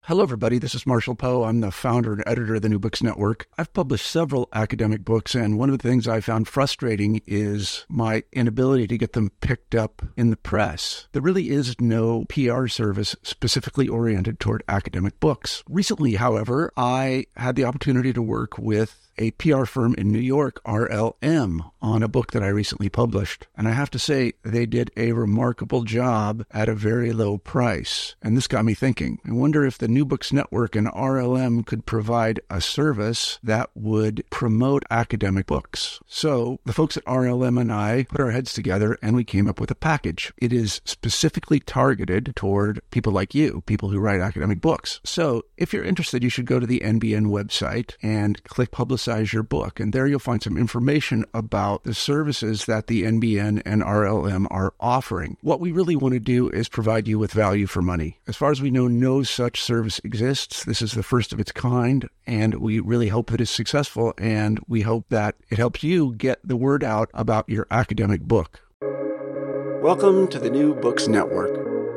Hello, everybody. This is Marshall Poe. I'm the founder and editor of the New Books Network. I've published several academic books, and one of the things I found frustrating is my inability to get them picked up in the press. There really is no PR service specifically oriented toward academic books. Recently, however, I had the opportunity to work with a PR firm in New York, RLM, on a book that I recently published. And I have to say, they did a remarkable job at a very low price. And this got me thinking. I wonder if the New Books Network and RLM could provide a service that would promote academic books. So the folks at RLM and I put our heads together and we came up with a package. It is specifically targeted toward people like you, people who write academic books. So if you're interested, you should go to the NBN website and click Publicize Your Book. And there you'll find some information about the services that the NBN and RLM are offering. What we really want to do is provide you with value for money. As far as we know, no such service exists. This is the first of its kind, and we really hope that it's successful, and we hope that it helps you get the word out about your academic book. Welcome to the New Books Network.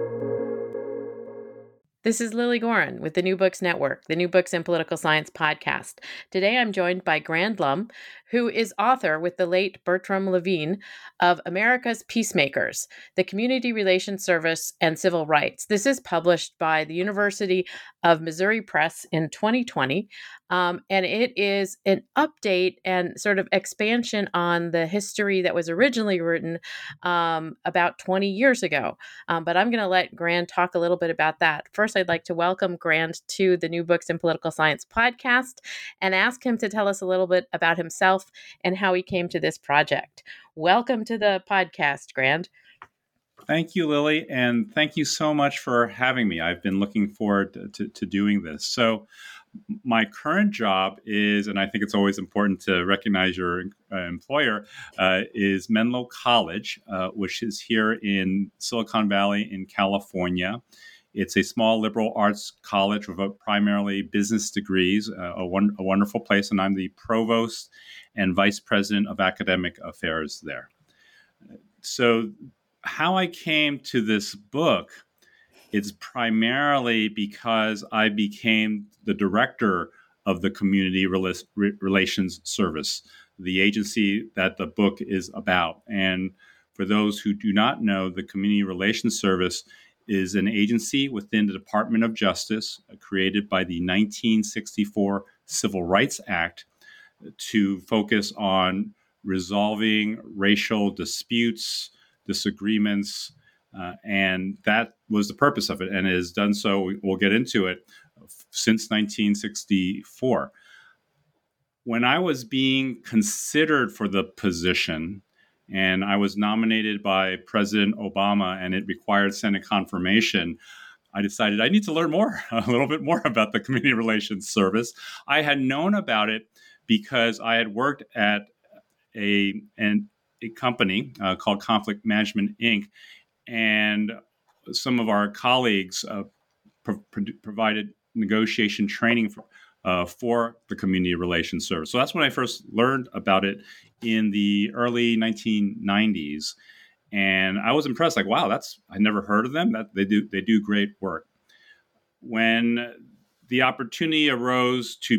This is Lily Goren with the New Books Network, the New Books in Political Science podcast. Today I'm joined by Grand Lum, who is author with the late Bertram Levine of America's Peacemakers, the Community Relations Service and Civil Rights. This is published by the University of Missouri Press in 2020, and it is an update and sort of expansion on the history that was originally written about 20 years ago. But I'm going to let Grand talk a little bit about that. First, I'd like to welcome Grand to the New Books in Political Science podcast and ask him to tell us a little bit about himself and how he came to this project. Welcome to the podcast, Grand. Thank you, Lily, and thank you so much for having me. I've been looking forward to doing this. So my current job is, and I think it's always important to recognize your employer, is Menlo College, which is here in Silicon Valley in California. It's a small liberal arts college with primarily business degrees, a wonderful place, and I'm the provost and vice president of academic affairs there. So how I came to this book is primarily because I became the director of the Community Relations Service, the agency that the book is about. And for those who do not know, the Community Relations Service is an agency within the Department of Justice created by the 1964 Civil Rights Act to focus on resolving racial disputes, disagreements, and that was the purpose of it, and it has done so, we'll get into it, since 1964. When I was being considered for the position, and I was nominated by President Obama, and it required Senate confirmation, I decided I need to learn more, a little bit more about the Community Relations Service. I had known about it because I had worked at a company called Conflict Management, Inc., and some of our colleagues provided negotiation training for the Community Relations Service. So that's when I first learned about it in the early 1990s. And I was impressed, like, wow, I never heard of them. That they do great work. When the opportunity arose to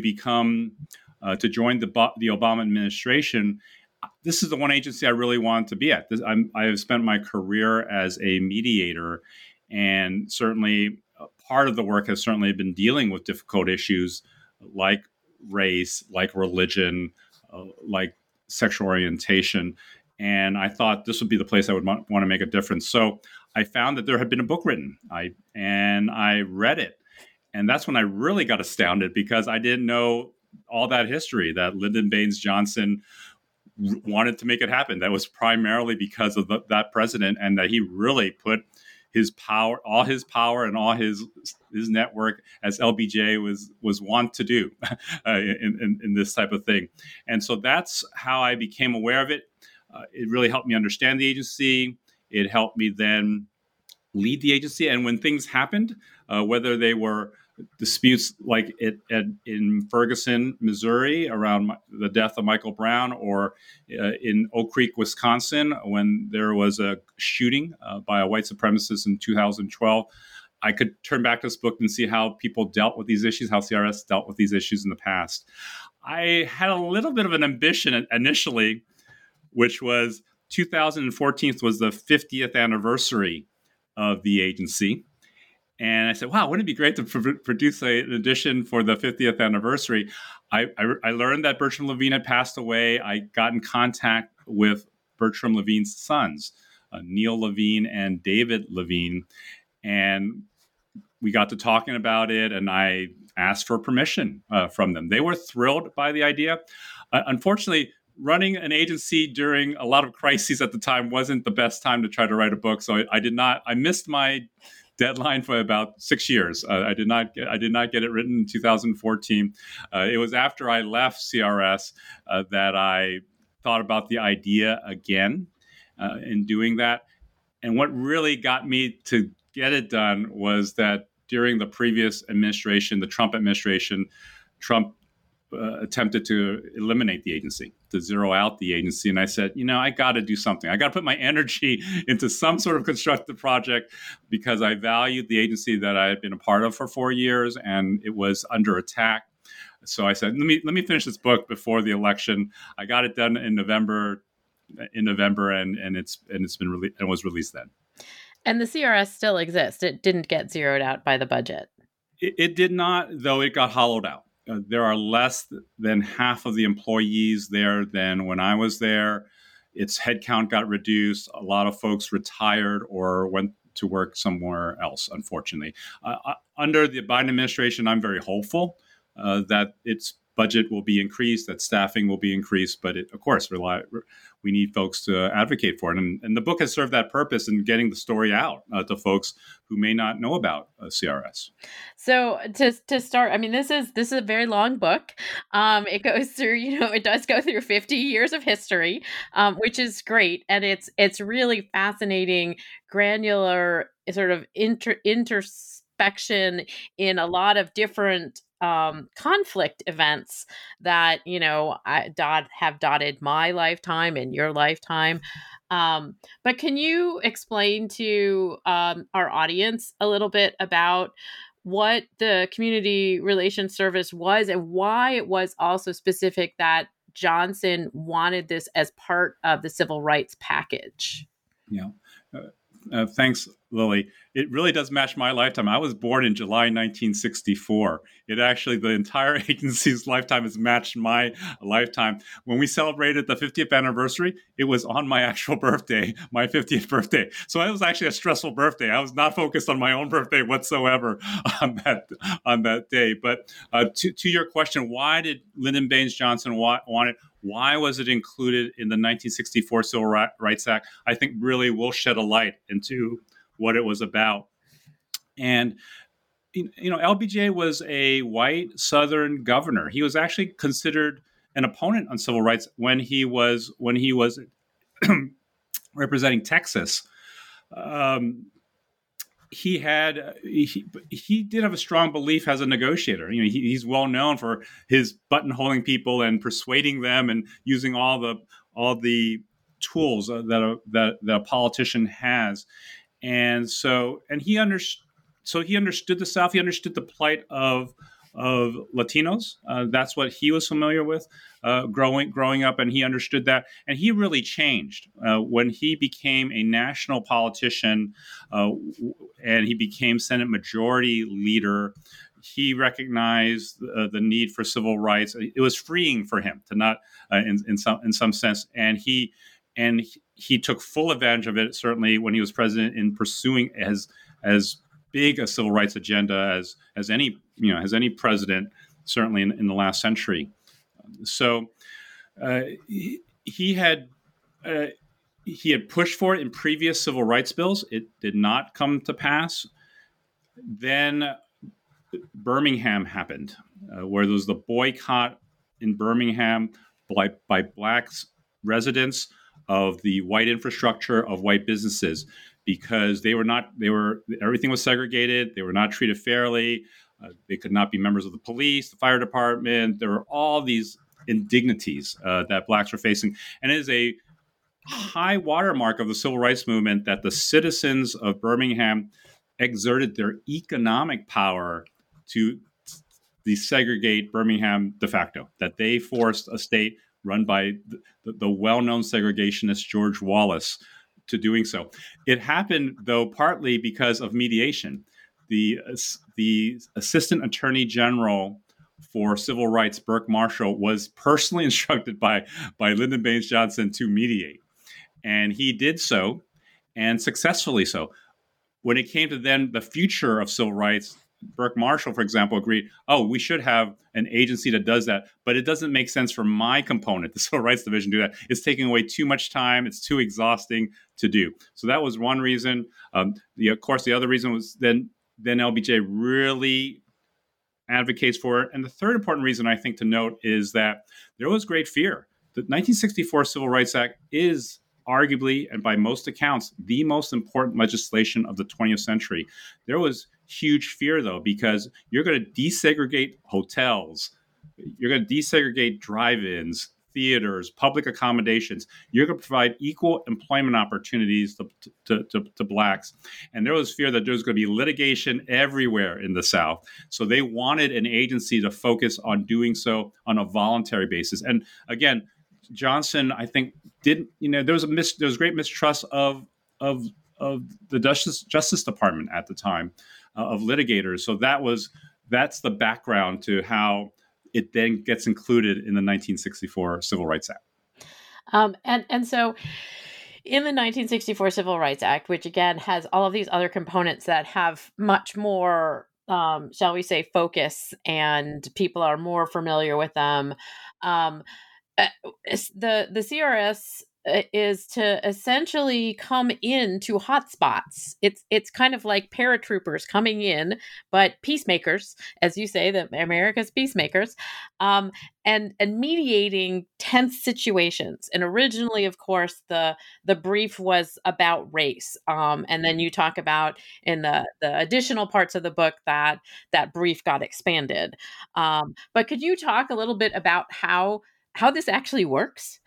to join the Obama administration, this is the one agency I really wanted to be at. I have spent my career as a mediator, and certainly part of the work has certainly been dealing with difficult issues like race, like religion, like sexual orientation. And I thought this would be the place I would want to make a difference. So I found that there had been a book written, and I read it. And that's when I really got astounded, because I didn't know all that history, that Lyndon Baines Johnson wanted to make it happen. That was primarily because of that president, and that he really put his power, and all his network, as LBJ was wont to do in this type of thing. And so that's how I became aware of it. It really helped me understand the agency. It helped me then lead the agency. And when things happened, whether they were disputes like in Ferguson, Missouri, around the death of Michael Brown, or in Oak Creek, Wisconsin, when there was a shooting by a white supremacist in 2012, I could turn back to this book and see how people dealt with these issues, how CRS dealt with these issues in the past. I had a little bit of an ambition initially, which was 2014 was the 50th anniversary of the agency. And I said, wow, wouldn't it be great to produce an edition for the 50th anniversary? I learned that Bertram Levine had passed away. I got in contact with Bertram Levine's sons, Neil Levine and David Levine. And we got to talking about it, and I asked for permission from them. They were thrilled by the idea. Unfortunately, running an agency during a lot of crises at the time wasn't the best time to try to write a book. So I missed my deadline for about 6 years. I did not get it written in 2014. It was after I left CRS that I thought about the idea again in doing that. And what really got me to get it done was that during the previous administration, the Trump administration, Trump attempted to eliminate the agency, to zero out the agency. And I said, I got to do something. I got to put my energy into some sort of constructive project because I valued the agency that I had been a part of for 4 years, and it was under attack. So I said, let me finish this book before the election. I got it done in November, and it's been released and was released then. And the CRS still exists. It didn't get zeroed out by the budget. It did not, though it got hollowed out. There are less than half of the employees there than when I was there. Its headcount got reduced. A lot of folks retired or went to work somewhere else, unfortunately. Under the Biden administration, I'm very hopeful that its budget will be increased, that staffing will be increased, but of course, we need folks to advocate for it. And the book has served that purpose in getting the story out to folks who may not know about CRS. So to start, this is a very long book. It goes through, it does go through 50 years of history, which is great. And it's really fascinating, granular sort of introspection in a lot of different conflict events that, have dotted my lifetime and your lifetime. But can you explain to our audience a little bit about what the Community Relations Service was and why it was also specific that Johnson wanted this as part of the civil rights package? Yeah. Thanks, Lily. It really does match my lifetime. I was born in July 1964. The entire agency's lifetime has matched my lifetime. When we celebrated the 50th anniversary, it was on my actual birthday, my 50th birthday. So it was actually a stressful birthday. I was not focused on my own birthday whatsoever on that day. But to your question, why did Lyndon Baines Johnson want it? Why was it included in the 1964 Civil Rights Act? I think really will shed a light into what it was about. And, LBJ was a white Southern governor. He was actually considered an opponent on civil rights when he was representing Texas. He did have a strong belief as a negotiator. He's well known for his buttonholing people and persuading them and using all the tools that a politician has. And he understood the South. He understood the plight of Latinos. That's what he was familiar with growing up, and he understood that. And he really changed when he became a national politician and he became Senate Majority Leader. He recognized the need for civil rights. It was freeing for him to not, in some sense, and he took full advantage of it. Certainly, when he was president, in pursuing as big a civil rights agenda as any president, certainly in the last century. So he had pushed for it in previous civil rights bills. It did not come to pass. Then Birmingham happened, where there was the boycott in Birmingham by black residents of the white infrastructure of white businesses, because everything was segregated. They were not treated fairly. They could not be members of the police, the fire department. There were all these indignities that blacks were facing. And it is a high watermark of the civil rights movement that the citizens of Birmingham exerted their economic power to desegregate Birmingham de facto, that they forced a state run by the well-known segregationist George Wallace to doing so. It happened, though, partly because of mediation. The Assistant Attorney General for Civil Rights, Burke Marshall, was personally instructed by Lyndon Baines Johnson to mediate. And he did so, and successfully so. When it came to then the future of civil rights, Burke Marshall, for example, agreed, we should have an agency that does that, but it doesn't make sense for my component, the Civil Rights Division, to do that. It's taking away too much time. It's too exhausting to do. So that was one reason. Of course, the other reason was then LBJ really advocates for it. And the third important reason I think to note is that there was great fear. The 1964 Civil Rights Act is arguably, and by most accounts, the most important legislation of the 20th century. There was huge fear, though, because you're going to desegregate hotels, you're going to desegregate drive-ins, theaters, public accommodations. You're going to provide equal employment opportunities to blacks. And there was fear that there was going to be litigation everywhere in the South. So they wanted an agency to focus on doing so on a voluntary basis. And again, Johnson, I think, there was great mistrust of the Justice Department at the time, of litigators. So that's the background to how it then gets included in the 1964 Civil Rights Act. And so in the 1964 Civil Rights Act, which again has all of these other components that have much more, shall we say, focus, and people are more familiar with them, the CRS is to essentially come into hotspots. It's kind of like paratroopers coming in, but peacemakers, as you say, the America's peacemakers, and mediating tense situations. And originally, of course, the brief was about race, and then you talk about in the additional parts of the book that brief got expanded. But could you talk a little bit about how this actually works?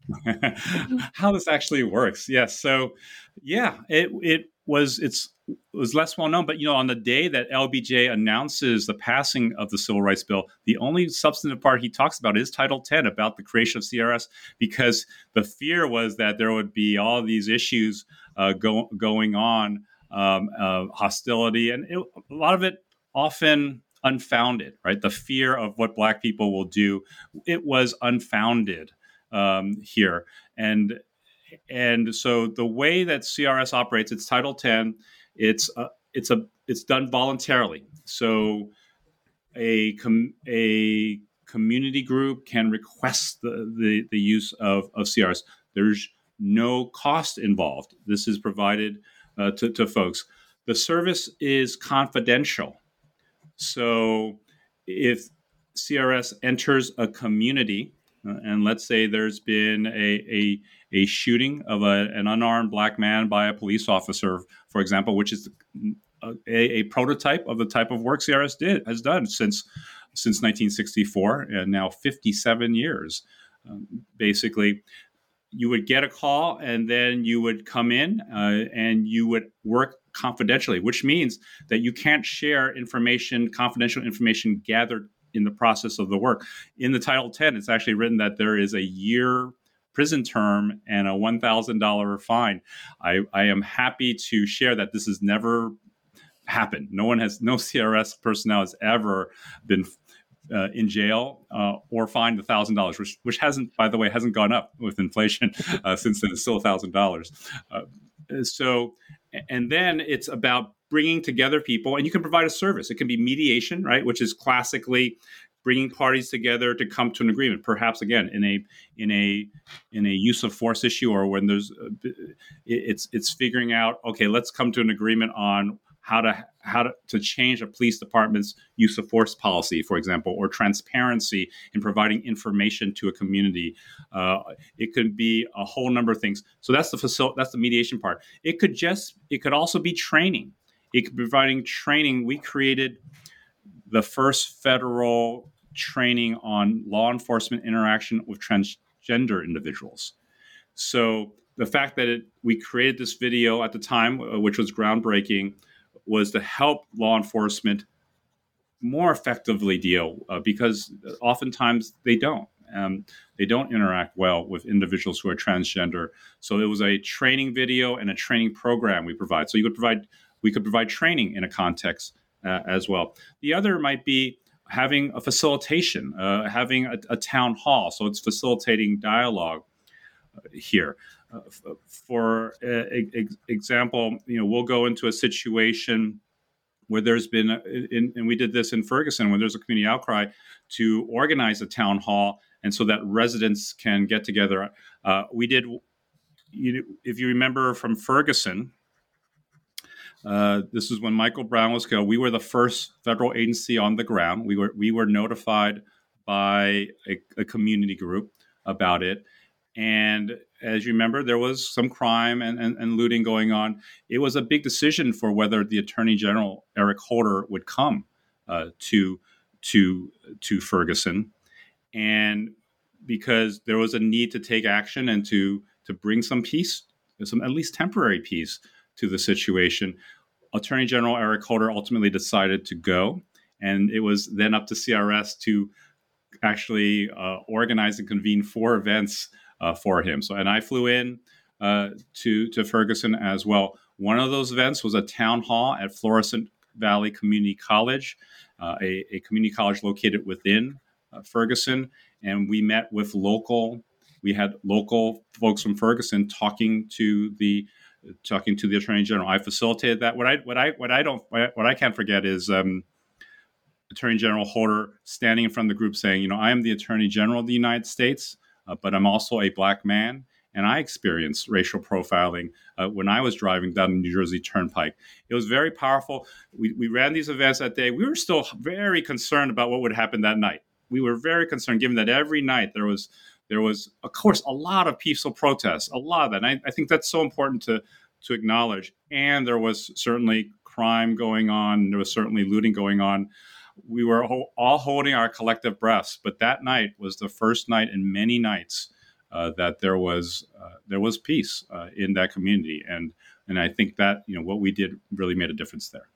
How this actually works. Yes. So, it was less well known, but on the day that LBJ announces the passing of the Civil Rights Bill, the only substantive part he talks about is Title 10, about the creation of CRS, because the fear was that there would be all these issues going on, hostility, and a lot of it often unfounded, right? The fear of what Black people will do, it was unfounded here. And so the way that CRS operates, it's Title 10, it's done voluntarily. So a community group can request the use of CRS. There's no cost involved. This is provided to folks. The service is confidential. So if CRS enters a community, and let's say there's been a shooting of an unarmed Black man by a police officer, for example, which is a prototype of the type of work CRS has done since 1964, and now 57 years. Basically, you would get a call, and then you would come in and you would work confidentially, which means that you can't share confidential information gathered in the process of the work. In the Title 10, it's actually written that there is a year prison term and a $1,000 fine. I am happy to share that this has never happened. No CRS personnel has ever been in jail or fined $1,000, which hasn't, by the way, hasn't gone up with inflation since then. It's still $1,000. So, and then it's about bringing together people, and you can provide a service. It can be mediation, right, which is classically bringing parties together to come to an agreement. Perhaps again in a use of force issue, or when there's it's figuring out, okay, let's come to an agreement on how to change a police department's use of force policy, for example, or transparency in providing information to a community. It could be a whole number of things. So that's the mediation part. It could also be training. It could be providing training. We created the first federal training on law enforcement interaction with transgender individuals. So the fact that we created this video at the time, which was groundbreaking, was to help law enforcement more effectively deal, because oftentimes they don't. They don't interact well with individuals who are transgender. So it was a training video and a training program we provide. So we could provide training in a context as well. The other might be having a facilitation, having a town hall. So it's facilitating dialogue here. For example, we'll go into a situation where there's been, and we did this in Ferguson, when there's a community outcry, to organize a town hall, and so that residents can get together. We did, if you remember from Ferguson, this is when Michael Brown was killed. We were the first federal agency on the ground. We were notified by a community group about it. And as you remember, there was some crime and looting going on. It was a big decision for whether the Attorney General, Eric Holder, would come to Ferguson. And because there was a need to take action and to bring some peace, some at least temporary peace to the situation, Attorney General Eric Holder ultimately decided to go. And it was then up to CRS to actually organize and convene 4 events for him. So, and I flew in to Ferguson as well. One of those events was a town hall at Florissant Valley Community College, a community college located within Ferguson, and we met with we had local folks from Ferguson talking to the Attorney General. I facilitated that. What I can't forget is Attorney General Holder standing in front of the group saying, I am the Attorney General of the United States, but I'm also a Black man, and I experienced racial profiling when I was driving down the New Jersey Turnpike. It was very powerful. We ran these events that day. We were still very concerned about what would happen that night. We were very concerned, given that every night there was, of course, a lot of peaceful protests, a lot of that. And I think that's so important to acknowledge. And there was certainly crime going on. There was certainly looting going on. We were all holding our collective breaths, but that night was the first night in many nights that there was peace in that community, and I think that what we did really made a difference there.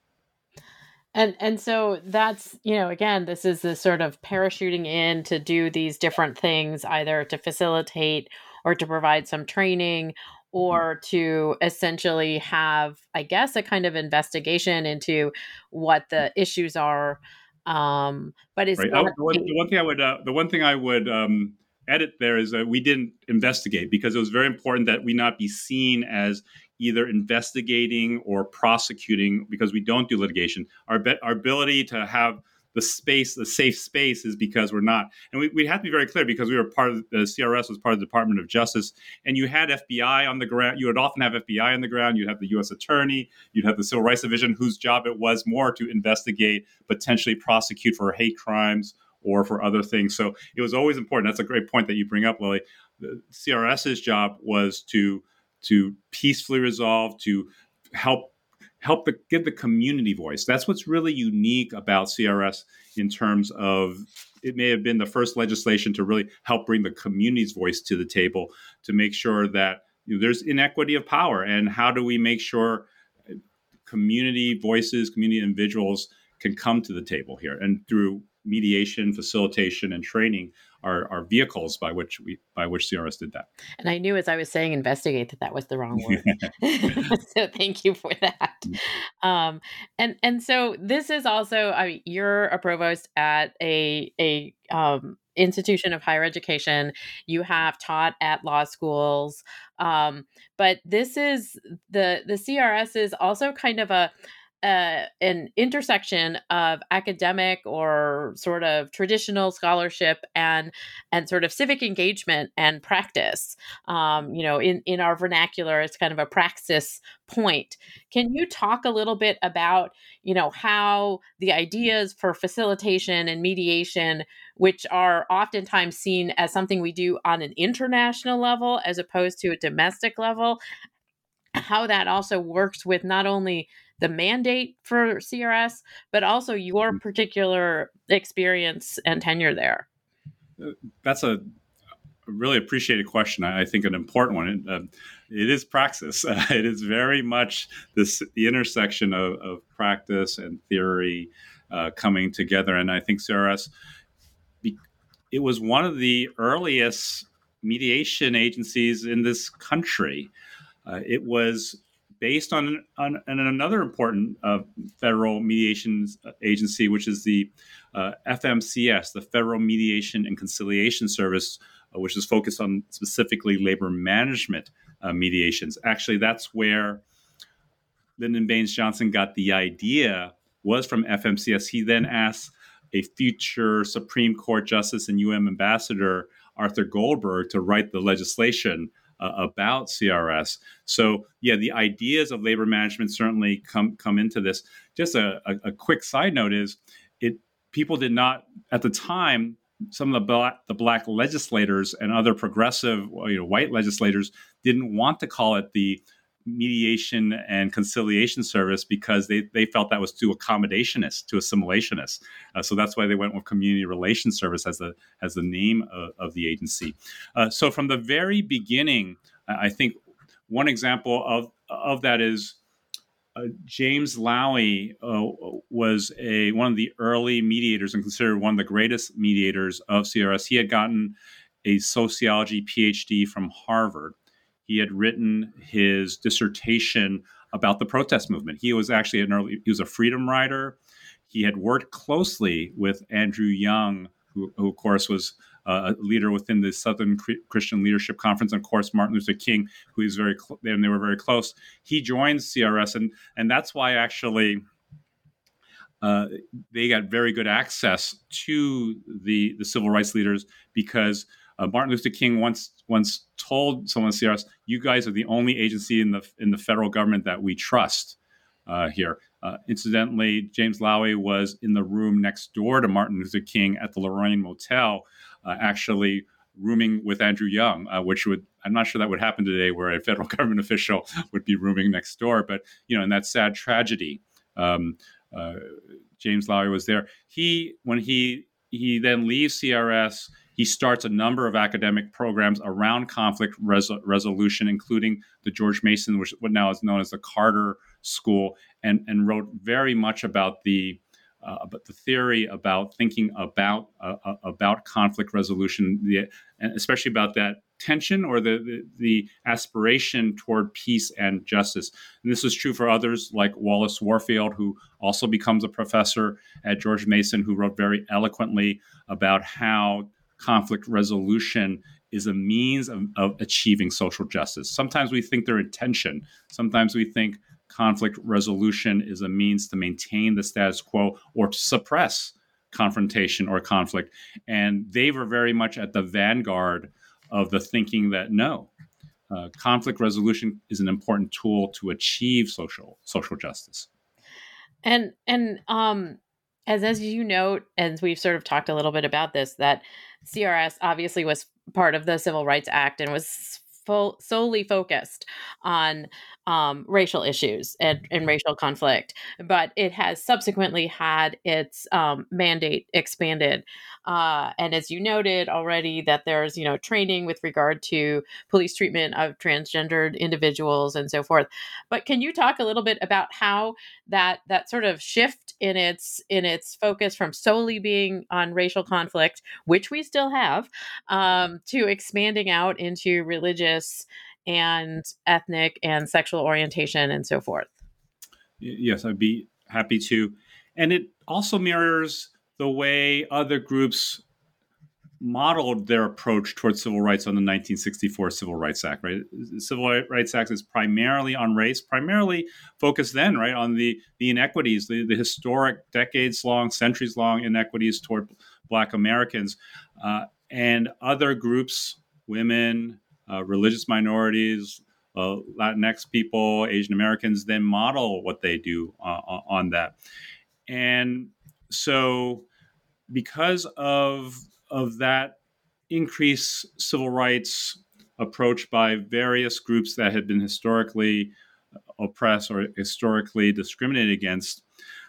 And so that's again, this is the sort of parachuting in to do these different things, either to facilitate or to provide some training, or to essentially have, I guess, a kind of investigation into what the issues are. But it's right. not The one thing I would edit there is that we didn't investigate, because it was very important that we not be seen as either investigating or prosecuting, because we don't do litigation. Our ability to have the safe space, is because we're not. And we have to be very clear, because we were part of the CRS was part of the Department of Justice, and you had FBI on the ground. You would often have FBI on the ground. You'd have the U.S. Attorney. You'd have the Civil Rights Division, whose job it was more to investigate, potentially prosecute for hate crimes or for other things. So it was always important. That's a great point that you bring up, Lily. The CRS's job was to peacefully resolve, to give the community voice. That's what's really unique about CRS, in terms of it may have been the first legislation to really help bring the community's voice to the table, to make sure that there's inequity of power, and how do we make sure community voices, community individuals can come to the table here, and through mediation, facilitation, and training are vehicles by which CRS did that. And I knew, as I was saying investigate, that was the wrong word. So thank you for that. And so this is also, you're a provost at a institution of higher education. You have taught at law schools, but this is the CRS is also kind of an intersection of academic or sort of traditional scholarship and sort of civic engagement and practice. In our vernacular, it's kind of a praxis point. Can you talk a little bit about, how the ideas for facilitation and mediation, which are oftentimes seen as something we do on an international level as opposed to a domestic level, how that also works with not only the mandate for CRS, but also your particular experience and tenure there? That's a really appreciated question. I think an important one. It is praxis. It is very much the intersection of practice and theory coming together. And I think CRS, it was one of the earliest mediation agencies in this country. It was based on another important federal mediation agency, which is the FMCS, the Federal Mediation and Conciliation Service, which is focused on specifically labor management mediations. Actually, that's where Lyndon Baines Johnson got the idea, was from FMCS. He then asked a future Supreme Court Justice and UN Ambassador, Arthur Goldberg, to write the legislation about CRS. So, yeah, the ideas of labor management certainly come into this. Just a quick side note is, people did not, at the time, some of the black legislators and other progressive white legislators didn't want to call it the Mediation and Conciliation Service because they felt that was too accommodationist, too assimilationist. So that's why they went with Community Relations Service as the name of the agency. So from the very beginning, I think one example of that is James Lowy was one of the early mediators and considered one of the greatest mediators of CRS. He had gotten a sociology PhD from Harvard. He had written his dissertation about the protest movement. He was actually he was a freedom rider. He had worked closely with Andrew Young, who of course was a leader within the Southern Christian Leadership Conference, and of course Martin Luther King, who is and they were very close. He joined CRS, and that's why actually they got very good access to the civil rights leaders, because Martin Luther King once told someone at CRS, "You guys are the only agency in the federal government that we trust here." Incidentally, James Lowy was in the room next door to Martin Luther King at the Lorraine Motel, actually rooming with Andrew Young, I'm not sure that would happen today, where a federal government official would be rooming next door. But in that sad tragedy, James Lowy was there. When he then leaves CRS, he starts a number of academic programs around conflict resolution, including the George Mason, which what now is known as the Carter School, and wrote very much about the theory about thinking about conflict resolution, and especially about that tension or the aspiration toward peace and justice. And this is true for others like Wallace Warfield, who also becomes a professor at George Mason, who wrote very eloquently about how conflict resolution is a means of achieving social justice. Sometimes we think they're in tension. Sometimes we think conflict resolution is a means to maintain the status quo or to suppress confrontation or conflict. And they were very much at the vanguard of the thinking that no, conflict resolution is an important tool to achieve social justice. And as you note, and we've sort of talked a little bit about this, that CRS obviously was part of the Civil Rights Act and was solely focused on racial issues and racial conflict, but it has subsequently had its mandate expanded. And as you noted already, that there's training with regard to police treatment of transgendered individuals and so forth. But can you talk a little bit about how that sort of shift in its focus from solely being on racial conflict, which we still have, to expanding out into religious and ethnic and sexual orientation and so forth? Yes, I'd be happy to. And it also mirrors the way other groups modeled their approach towards civil rights on the 1964 Civil Rights Act, right? The Civil Rights Act is primarily on race, primarily focused then, right, on the inequities, the historic decades-long, centuries-long inequities toward Black Americans. And other groups, women, religious minorities, Latinx people, Asian Americans, then model what they do on that. And so because of that increased civil rights approach by various groups that had been historically oppressed or historically discriminated against,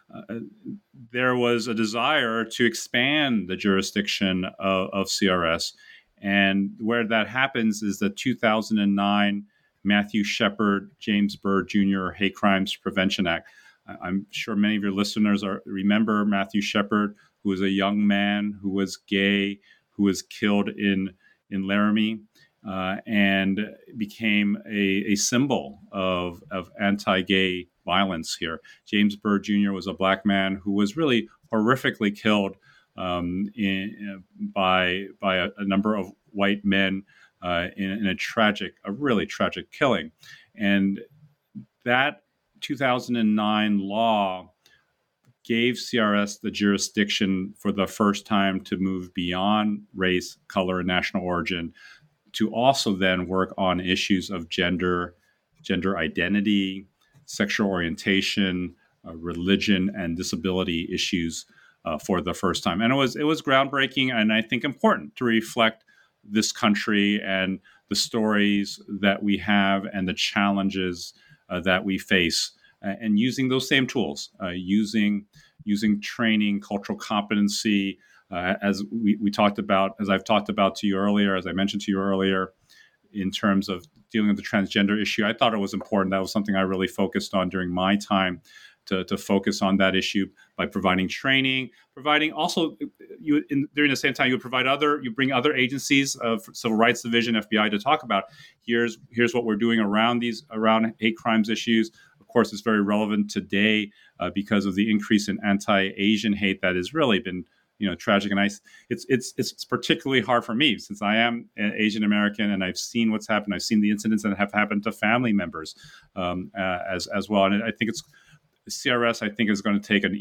there was a desire to expand the jurisdiction of CRS. And where that happens is the 2009 Matthew Shepard, James Byrd Jr. Hate Crimes Prevention Act. I'm sure many of your listeners remember Matthew Shepard, who was a young man who was gay, who was killed in Laramie, and became a symbol of anti-gay violence here. James Byrd Jr. was a black man who was really horrifically killed by a number of white men in a really tragic killing. And that 2009 law gave CRS the jurisdiction for the first time to move beyond race, color, and national origin to also then work on issues of gender identity, sexual orientation, religion, and disability issues for the first time. And it was groundbreaking and I think important to reflect this country and the stories that we have and the challenges that we face, and using those same tools, using training, cultural competency, as we talked about, as I've talked about to you earlier, as I mentioned to you earlier, in terms of dealing with the transgender issue. I thought it was important. That was something I really focused on during my time to focus on that issue by providing training, providing also during the same time you bring other agencies of Civil Rights Division, FBI, to talk about here's what we're doing around hate crimes issues. Of course, it's very relevant today because of the increase in anti-Asian hate that has really been tragic. And it's particularly hard for me since I am an Asian American and I've seen what's happened. I've seen the incidents that have happened to family members as well. And I think CRS, I think, is going to take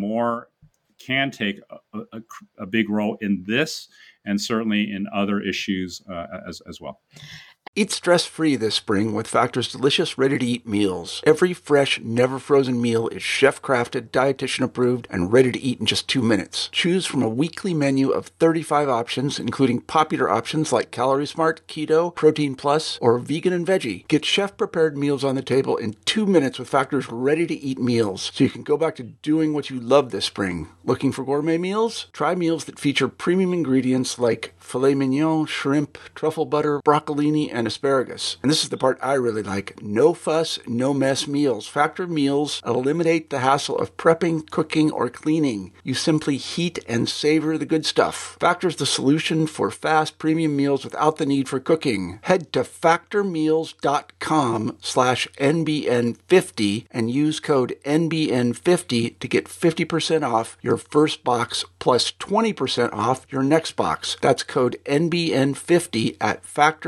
can take a big role in this and certainly in other issues as well. Eat stress-free this spring with Factor's delicious, ready-to-eat meals. Every fresh, never-frozen meal is chef-crafted, dietitian-approved, and ready to eat in just 2 minutes. Choose from a weekly menu of 35 options, including popular options like Calorie Smart, Keto, Protein Plus, or Vegan and Veggie. Get chef-prepared meals on the table in 2 minutes with Factor's ready-to-eat meals, so you can go back to doing what you love this spring. Looking for gourmet meals? Try meals that feature premium ingredients like filet mignon, shrimp, truffle butter, broccolini, and asparagus. And this is the part I really like. No fuss, no mess meals. Factor meals eliminate the hassle of prepping, cooking, or cleaning. You simply heat and savor the good stuff. Factor's the solution for fast premium meals without the need for cooking. Head to factormeals.com/NBN50 and use code NBN50 to get 50% off your first box plus 20% off your next box. That's code NBN50 at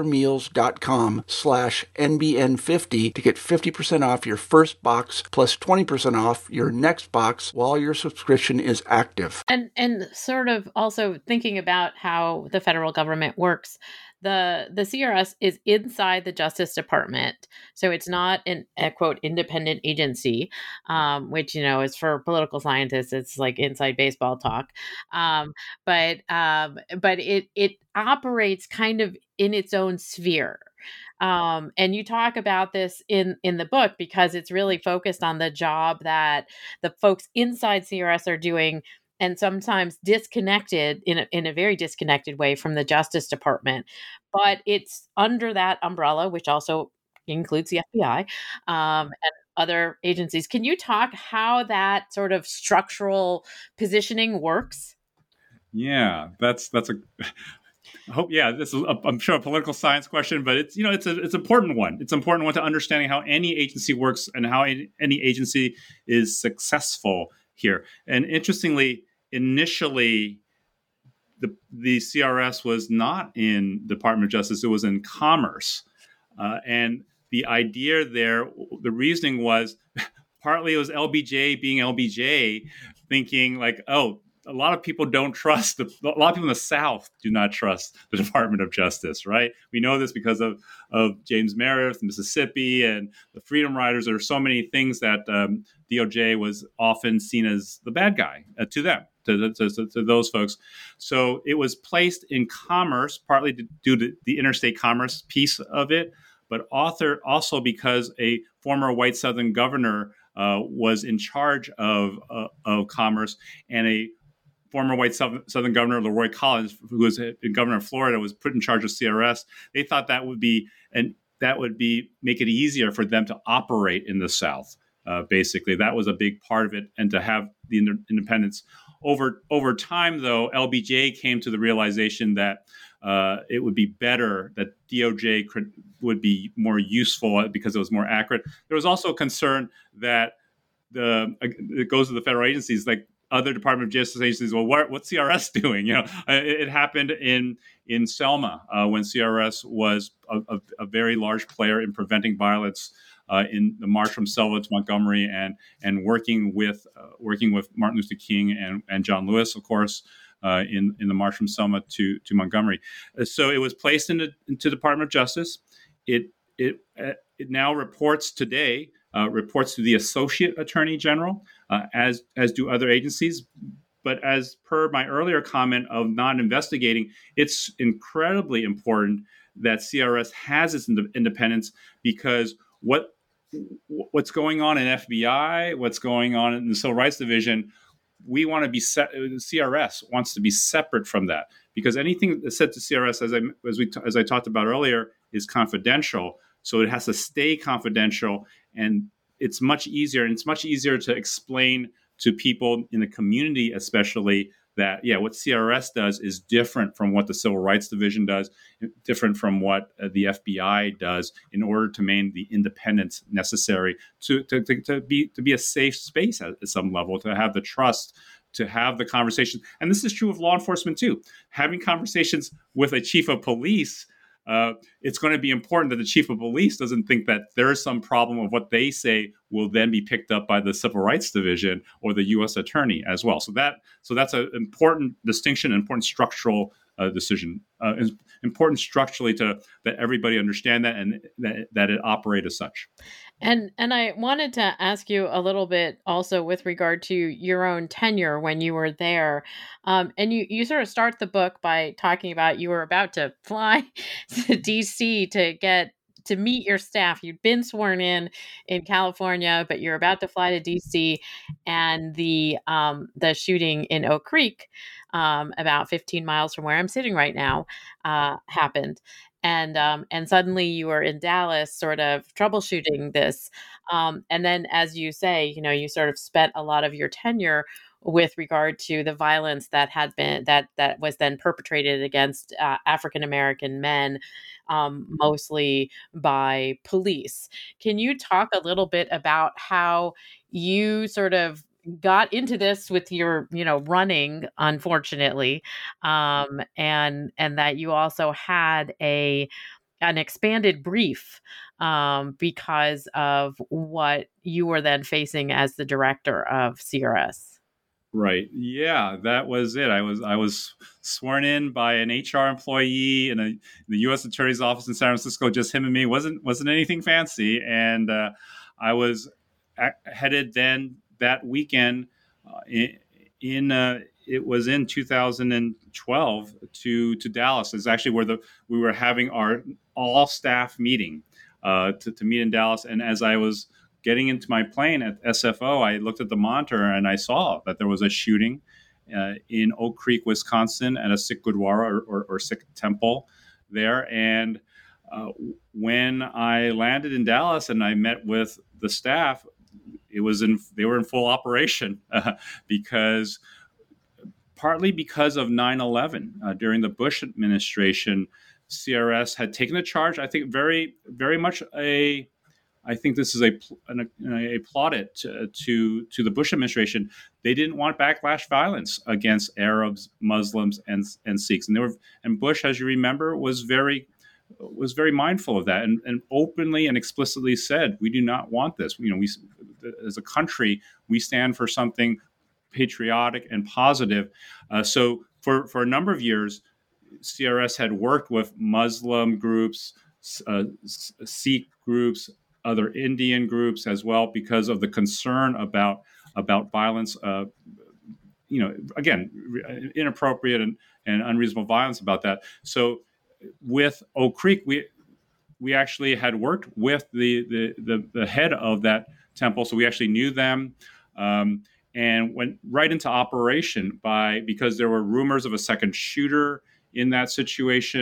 factormeals.com/NBN50 to get 50% off your first box plus 20% off your next box while your subscription is active. And sort of also thinking about how the federal government works, the CRS is inside the Justice Department. So it's not a quote independent agency, which, is for political scientists, it's like inside baseball talk. But it operates kind of in its own sphere. And you talk about this in the book because it's really focused on the job that the folks inside CRS are doing, and sometimes disconnected in a very disconnected way from the Justice Department. But it's under that umbrella, which also includes the FBI and other agencies. Can you talk how that sort of structural positioning works? Yeah, that's a. This is I'm sure a political science question, but it's it's an important one. It's an important one to understanding how any agency works and how any agency is successful here. And interestingly, initially, the CRS was not in Department of Justice; it was in Commerce, and the idea there, the reasoning was partly it was LBJ being LBJ, thinking like, oh, a lot of people don't trust a lot of people in the South do not trust the Department of Justice, right? We know this because of James Meredith, Mississippi, and the Freedom Riders. There are so many things that DOJ was often seen as the bad guy to them, to those folks. So it was placed in Commerce, partly due to the interstate commerce piece of it, but also because a former white Southern governor was in charge of Commerce, and a former white Southern governor, Leroy Collins, who was governor of Florida, was put in charge of CRS. They thought that would be that would make it easier for them to operate in the South. Basically, that was a big part of it, and to have the independence. Over time, though, LBJ came to the realization that it would be better, that DOJ would be more useful because it was more accurate. There was also a concern that it goes to the federal agencies, like other Department of Justice agencies. Well, what's CRS doing? It happened in Selma when CRS was a very large player in preventing violence in the march from Selma to Montgomery, and working with Martin Luther King and John Lewis, of course, in the march from Selma to Montgomery. So it was placed into Department of Justice. It now reports today. Reports to the Associate Attorney General, as do other agencies. But as per my earlier comment of not investigating, it's incredibly important that CRS has its independence, because what's going on in FBI, what's going on in the Civil Rights Division, we want to be CRS wants to be separate from that, because anything that's said to CRS, as I talked about earlier, is confidential. So it has to stay confidential, and it's much easier to explain to people in the community, especially, that what CRS does is different from what the Civil Rights Division does, different from what the FBI does, in order to maintain the independence necessary to be a safe space at some level, to have the trust, to have the conversation. And this is true of law enforcement too. Having conversations with a chief of police, it's going to be important that the chief of police doesn't think that there's some problem of what they say will then be picked up by the Civil Rights Division or the U.S. Attorney as well. So that's an important distinction, an important structural decision. It's important structurally that everybody understand that, and that it operate as such. And I wanted to ask you a little bit also with regard to your own tenure when you were there. And you sort of start the book by talking about you were about to fly to D.C. to meet your staff. You'd been sworn in California, but you're about to fly to D.C. and the shooting in Oak Creek, about 15 miles from where I'm sitting right now, happened. And suddenly you were in Dallas, sort of troubleshooting this. And then, as you say, you sort of spent a lot of your tenure with regard to the violence that had been that was then perpetrated against African American men, mostly by police. Can you talk a little bit about how you sort of got into this with your, running, unfortunately, and that you also had an expanded brief because of what you were then facing as the director of CRS? Right. Yeah, that was it. I was sworn in by an HR employee in the U.S. Attorney's office in San Francisco. Just him and me. wasn't anything fancy, and I was headed then that weekend it was in 2012 to Dallas. It's actually where we were having our all staff meeting to meet in Dallas. And as I was getting into my plane at SFO, I looked at the monitor and I saw that there was a shooting in Oak Creek, Wisconsin, at a Sikh Gurdwara or Sikh temple there. And when I landed in Dallas and I met with the staff, they were in full operation partly because of 9/11. During the Bush administration, CRS had taken the charge. I think very, very much I think this is a plaudit to the Bush administration. They didn't want backlash violence against Arabs, Muslims, and Sikhs, and Bush, as you remember, was very mindful of that, and openly and explicitly said, we do not want this. We, as a country, we stand for something patriotic and positive. So for a number of years, CRS had worked with Muslim groups, Sikh groups, other Indian groups as well, because of the concern about violence. Again, inappropriate and unreasonable violence about that. So with Oak Creek, we actually had worked with the head of that temple, so we actually knew them, and went right into operation because there were rumors of a second shooter in that situation.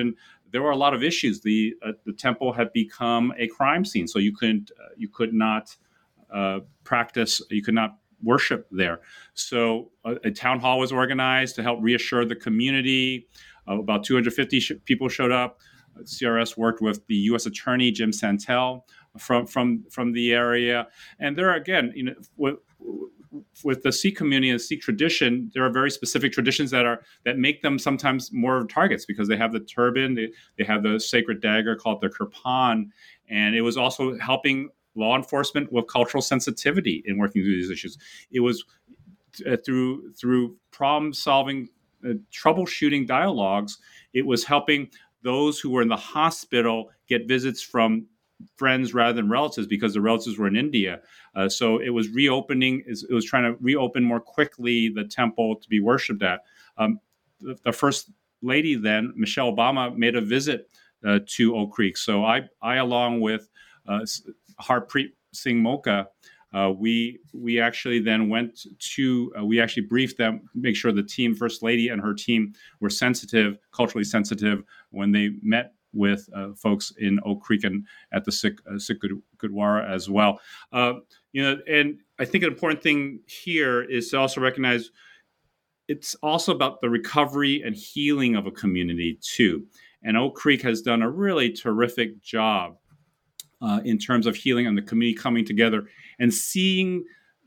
there were a lot of issues. The temple had become a crime scene, so you could not practice, you could not worship there. So a town hall was organized to help reassure the community. About 250 people showed up. CRS worked with the U.S. Attorney Jim Santel from the area, and there again, with the Sikh community and Sikh tradition, there are very specific traditions that make them sometimes more targets because they have the turban, they have the sacred dagger called the kirpan, and it was also helping law enforcement with cultural sensitivity in working through these issues. It was through problem solving, troubleshooting dialogues. It was helping those who were in the hospital get visits from friends rather than relatives because the relatives were in India. So it was reopening. It was trying to reopen more quickly the temple to be worshipped at. The first lady then, Michelle Obama, made a visit to Oak Creek. So I along with Harpreet Singh Mocha, we actually then went to, we actually briefed them, make sure the team, First Lady and her team were culturally sensitive when they met with folks in Oak Creek and at the Sikh Gurdwara as well. And I think an important thing here is to also recognize it's also about the recovery and healing of a community too. And Oak Creek has done a really terrific job in terms of healing and the community coming together and seeing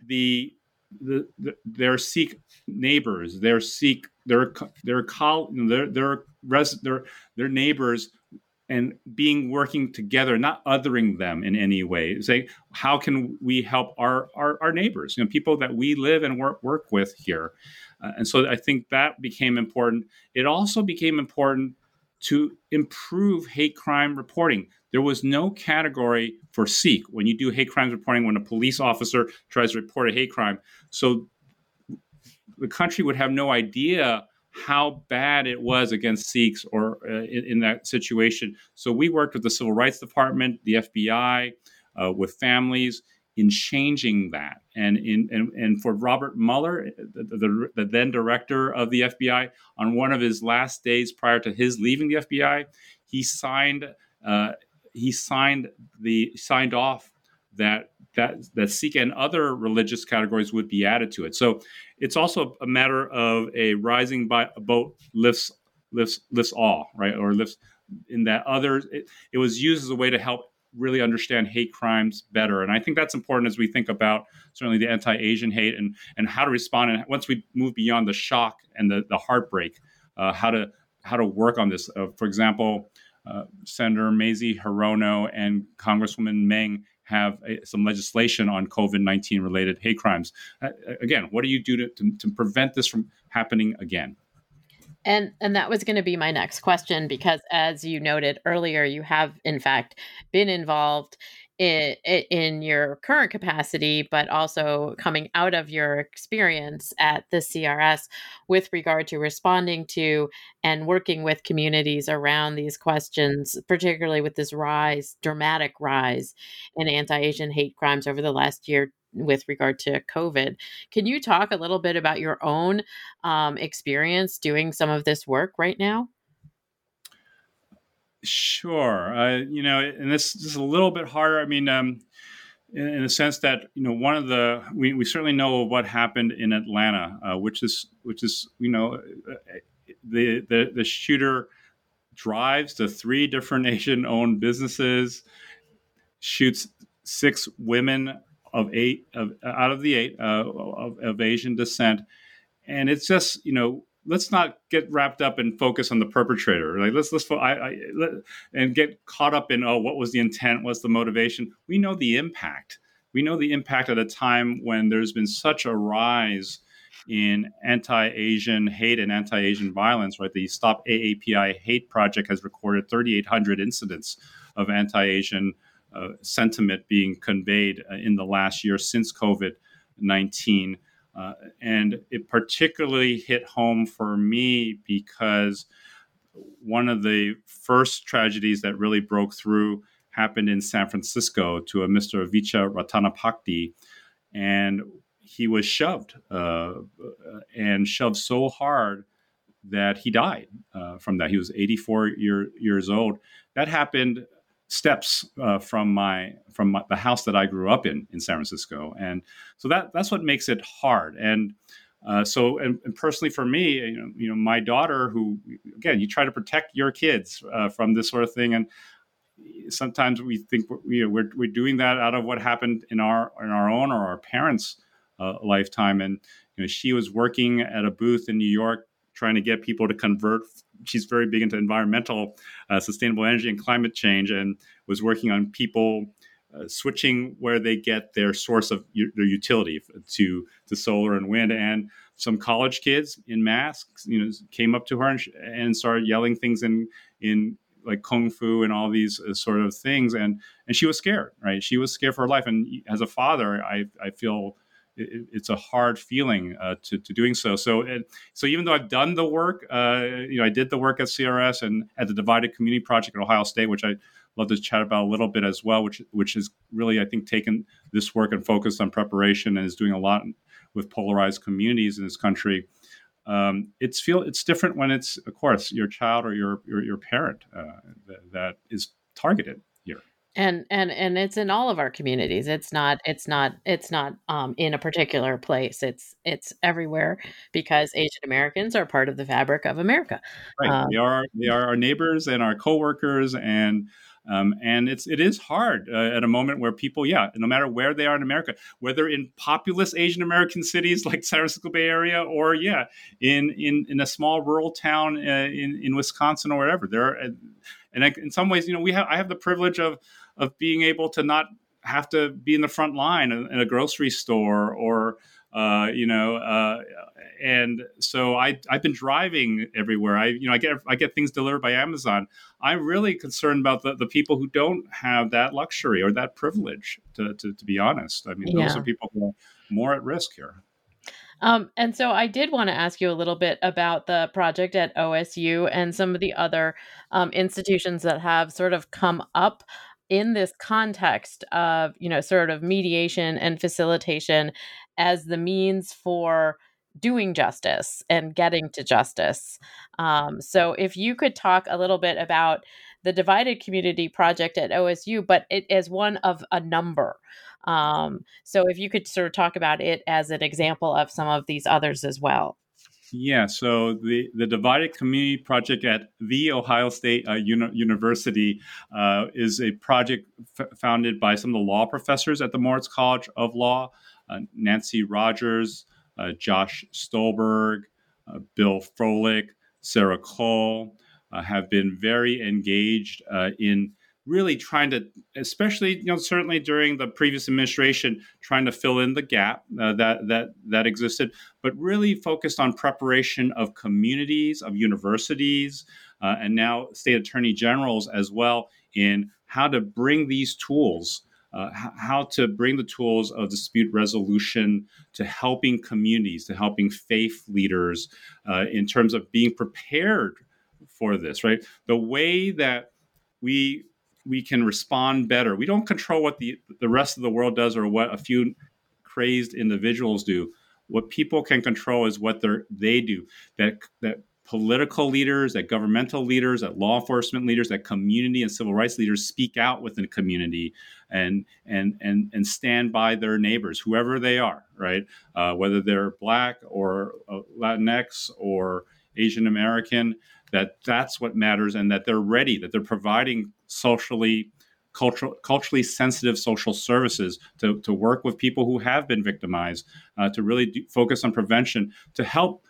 their Sikh neighbors, their neighbors, and working together, not othering them in any way. Say, how can we help our neighbors, people that we live and work with here? And so I think that became important. It also became important to improve hate crime reporting. There was no category for Sikh when you do hate crimes reporting when a police officer tries to report a hate crime. So the country would have no idea how bad it was against Sikhs or in that situation. So we worked with the Civil Rights Department, the FBI, with families in changing that. And for Robert Mueller, the then director of the FBI, on one of his last days prior to his leaving the FBI, he signed off that Sikh and other religious categories would be added to it. So it's also a matter of a rising boat lifts all, right? Or lifts in that others. It was used as a way to help really understand hate crimes better. And I think that's important as we think about certainly the anti-Asian hate and how to respond. And once we move beyond the shock and the heartbreak, how to work on this. For example, Senator Mazie Hirono and Congresswoman Meng have some legislation on COVID-19 related hate crimes. Again, what do you do to prevent this from happening again? And that was going to be my next question, because as you noted earlier, you have in fact been involved in your current capacity, but also coming out of your experience at the CRS with regard to responding to and working with communities around these questions, particularly with this dramatic rise in anti-Asian hate crimes over the last year with regard to COVID. Can you talk a little bit about your own experience doing some of this work right now? Sure. And this is a little bit harder. I mean, in the sense that, one of we certainly know what happened in Atlanta, which is the shooter drives to 3 different Asian-owned businesses, shoots 6 women out of the 8 of Asian descent, and it's just let's not get wrapped up and focus on the perpetrator. Like and get caught up in what was the intent, what's the motivation. We know the impact. We know the impact at a time when there's been such a rise in anti-Asian hate and anti-Asian violence. Right, the Stop AAPI Hate Project has recorded 3,800 incidents of anti-Asian sentiment being conveyed in the last year since COVID-19. And it particularly hit home for me because one of the first tragedies that really broke through happened in San Francisco to a Mr. Vicha Ratanapakdi, and he was shoved so hard that he died from that. He was 84 years old. That happened steps from the house that I grew up in San Francisco, and so that's what makes it hard. And and personally for me, my daughter, who again, you try to protect your kids from this sort of thing, and sometimes we think we're doing that out of what happened in our own or our parents' lifetime. And she was working at a booth in New York trying to get people to convert. She's very big into environmental, sustainable energy and climate change, and was working on people switching where they get their source of their utility to solar and wind. And some college kids in masks, came up to her and started yelling things in like kung fu and all these sort of things. And she was scared, right? She was scared for her life. And as a father, I feel it's a hard feeling to doing so. So even though I've done the work, I did the work at CRS and at the Divided Community Project at Ohio State, which I love to chat about a little bit as well, which is really, I think, taken this work and focused on preparation and is doing a lot with polarized communities in this country. It's different when it's, of course, your child or your parent that is targeted here. And it's in all of our communities. It's not in a particular place. It's everywhere because Asian Americans are part of the fabric of America. Right. They are our neighbors and our coworkers, and it is hard at a moment where people, no matter where they are in America, whether in populous Asian American cities like San Francisco Bay Area, or in a small rural town in Wisconsin or wherever, in some ways, I have the privilege of being able to not have to be in the front line in a grocery store or and so I've been driving everywhere. I get things delivered by Amazon. I'm really concerned about the people who don't have that luxury or that privilege, to be honest. I mean, those are people who are more at risk here. And so I did want to ask you a little bit about the project at OSU and some of the other institutions that have sort of come up in this context of, sort of mediation and facilitation as the means for doing justice and getting to justice. So if you could talk a little bit about the Divided Community Project at OSU, but it as one of a number. So if you could sort of talk about it as an example of some of these others as well. Yeah, so the Divided Community Project at The Ohio State University is a project founded by some of the law professors at the Moritz College of Law, Nancy Rogers, Josh Stolberg, Bill Froelich, Sarah Cole, have been very engaged in really trying to, especially, certainly during the previous administration, trying to fill in the gap that existed, but really focused on preparation of communities, of universities, and now state attorney generals as well, in how to bring these tools, how to bring the tools of dispute resolution to helping communities, to helping faith leaders in terms of being prepared for this, right? The way that we can respond better. We don't control what the rest of the world does or what a few crazed individuals do. What people can control is what they do. That political leaders, that governmental leaders, that law enforcement leaders, that community and civil rights leaders speak out within the community and stand by their neighbors, whoever they are, right? Whether they're Black or Latinx or Asian American, that's what matters, and that they're ready, that they're providing culturally sensitive social services to work with people who have been victimized, to really focus on prevention, to help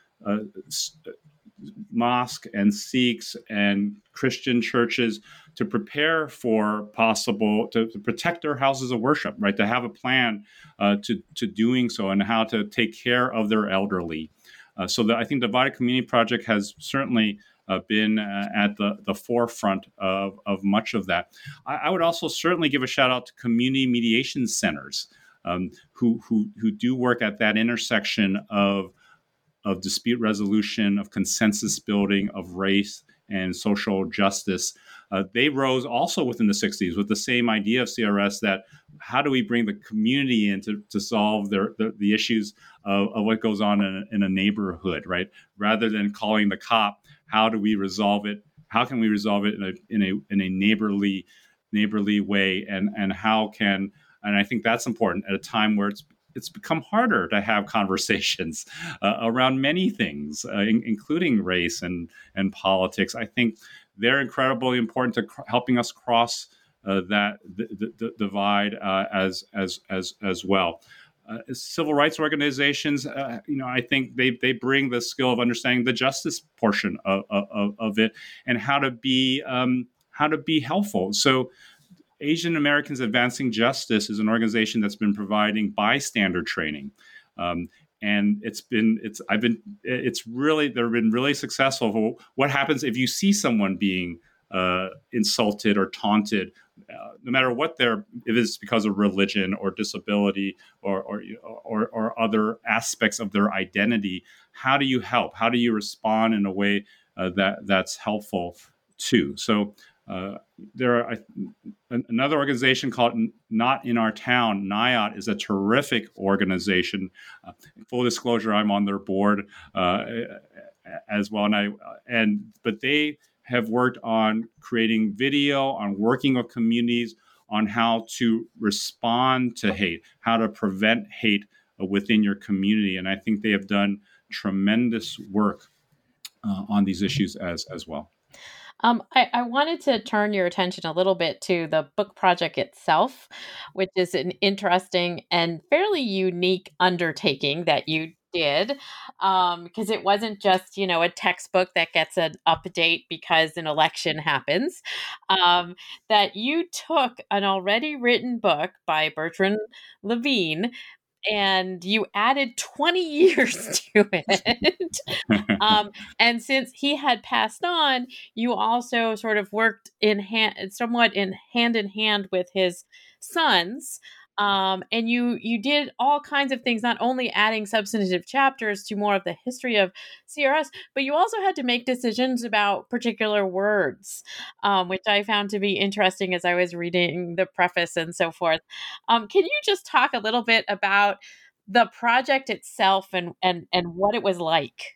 mosques and Sikhs and Christian churches to prepare for to protect their houses of worship, right? To have a plan to doing so, and how to take care of their elderly. So I think the Divided Community Project has certainly been at the forefront of much of that. I would also certainly give a shout out to community mediation centers who do work at that intersection of dispute resolution, of consensus building, of race and social justice. They rose also within the 60s with the same idea of CRS, that how do we bring the community in to solve the issues of what goes on in a neighborhood, right? Rather than calling the cop, how do we resolve it? How can we resolve it in a neighborly way? And how can, and I think that's important at a time where it's become harder to have conversations around many things, including race and politics. I think they're incredibly important to helping us cross that the divide as well. Civil rights organizations, I think they bring the skill of understanding the justice portion of it, and how to be helpful. So, Asian Americans Advancing Justice is an organization that's been providing bystander training, and they've been really successful. What happens if you see someone being insulted or taunted, no matter what if it's because of religion or disability or other aspects of their identity? How do you help? How do you respond in a way that's helpful too? So. There are another organization called Not in Our Town. NIOT is a terrific organization. Full disclosure, I'm on their board as well, but they have worked on creating video, on working with communities, on how to respond to hate, how to prevent hate within your community, and I think they have done tremendous work on these issues as well. I wanted to turn your attention a little bit to the book project itself, which is an interesting and fairly unique undertaking that you did, because it wasn't just, a textbook that gets an update because an election happens, that you took an already written book by Bertrand Levine and you added 20 years to it. And since he had passed on, you also sort of worked somewhat in hand with his sons. And you did all kinds of things, not only adding substantive chapters to more of the history of CRS, but you also had to make decisions about particular words, which I found to be interesting as I was reading the preface and so forth. Can you just talk a little bit about the project itself and what it was like?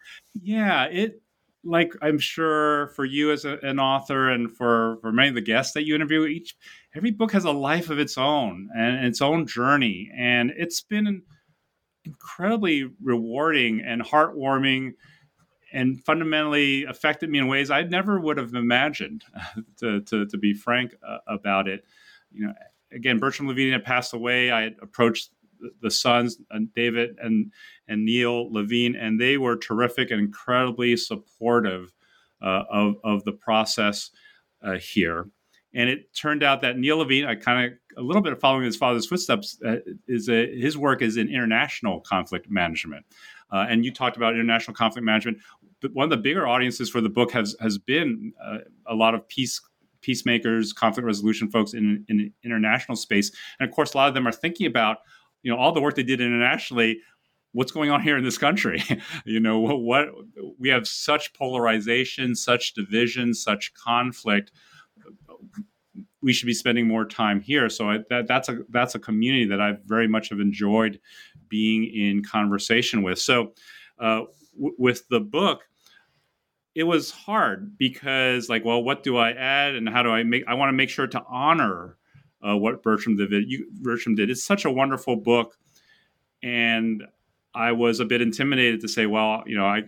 Yeah, like I'm sure for you as an author and for many of the guests that you interview, every book has a life of its own and its own journey. And it's been incredibly rewarding and heartwarming and fundamentally affected me in ways I never would have imagined, to be frank about it. Again, Bertrand Levine had passed away. I had approached the sons, David and Neil Levine, and they were terrific and incredibly supportive of the process here. And it turned out that Neil Levine, a little bit following his father's footsteps, his work is in international conflict management. And you talked about international conflict management. But one of the bigger audiences for the book has been a lot of peacemakers, conflict resolution folks in international space. And of course, a lot of them are thinking about all the work they did internationally. What's going on here in this country? What we have such polarization, such division, such conflict. We should be spending more time here. So that's a community that I very much have enjoyed being in conversation with. So with the book, it was hard because, what do I add and how do I want to make sure to honor what Bertram did. It's such a wonderful book, and I was a bit intimidated to say, how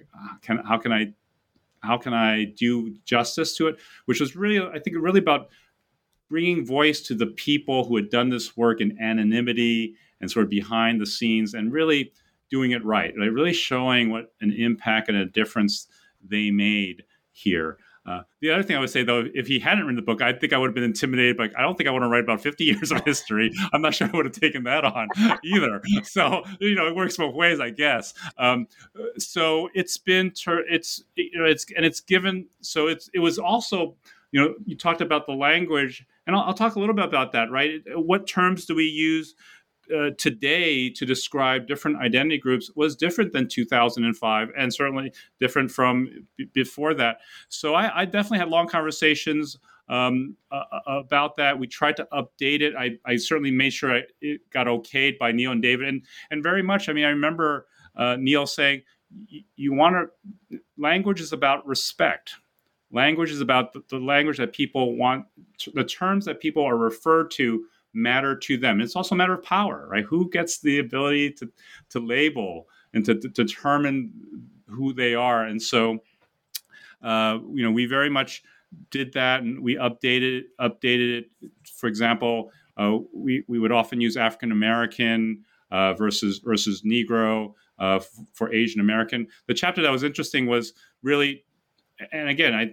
can I do justice to it? Which was really, I think, really about bringing voice to the people who had done this work in anonymity and sort of behind the scenes, and really doing it right. Really showing what an impact and a difference they made here. The other thing I would say, though, if he hadn't written the book, I think I would have been intimidated. But I don't think I want to write about 50 years of history. I'm not sure I would have taken that on either. So, it works both ways, I guess. So it's been, it's given. So it was also, you talked about the language, and I'll talk a little bit about that, right? What terms do we use? today to describe different identity groups was different than 2005, and certainly different from before that. So I definitely had long conversations about that. We tried to update it. I certainly made sure it got okayed by Neil and David, and very much. I mean, I remember Neil saying, "You want to language is about respect. Language is about the language that people want. The terms that people are referred to matter to them. It's also a matter of power, right? Who gets the ability to label and to determine who they are? And so, we very much did that, and we updated it. For example, we would often use African American versus Negro for Asian American. The chapter that was interesting was really, and again,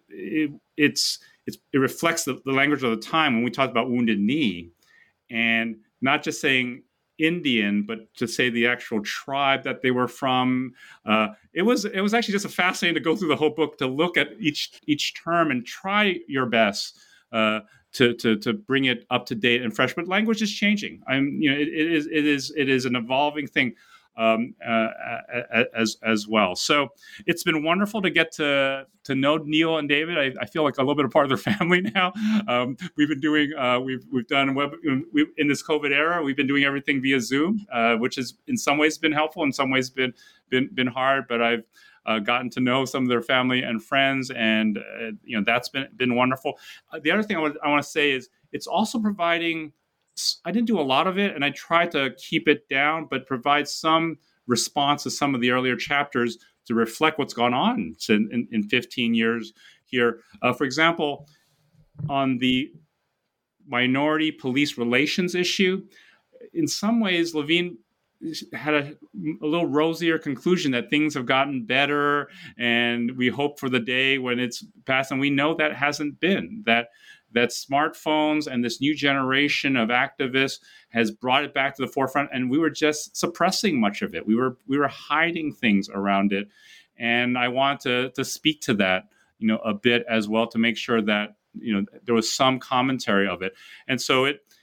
it reflects the language of the time when we talked about Wounded Knee, and not just saying Indian, but to say the actual tribe that they were from. It was actually just fascinating to go through the whole book to look at each term and try your best to bring it up to date and fresh. But language is changing. It is an evolving thing. As well. So it's been wonderful to get to know Neil and David. I feel like a little bit of part of their family now. We've been doing we've done web in this COVID era. We've been doing everything via Zoom, which has in some ways been helpful, in some ways been hard. But I've gotten to know some of their family and friends, and that's been wonderful. The other thing I want to say is it's also providing. I didn't do a lot of it, and I tried to keep it down, but provide some response to some of the earlier chapters to reflect what's gone on in 15 years here. For example, on the minority police relations issue, in some ways, Levine had a little rosier conclusion that things have gotten better, and we hope for the day when it's passed. And we know that hasn't been that smartphones and this new generation of activists has brought it back to the forefront, and we were just suppressing much of it. We were hiding things around it, and I want to speak to that, a bit as well, to make sure that there was some commentary of it. And so